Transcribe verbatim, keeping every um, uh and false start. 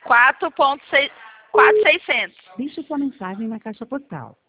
quatro ponto seis, quatro mil e seiscentos. Deixe sua mensagem na caixa postal.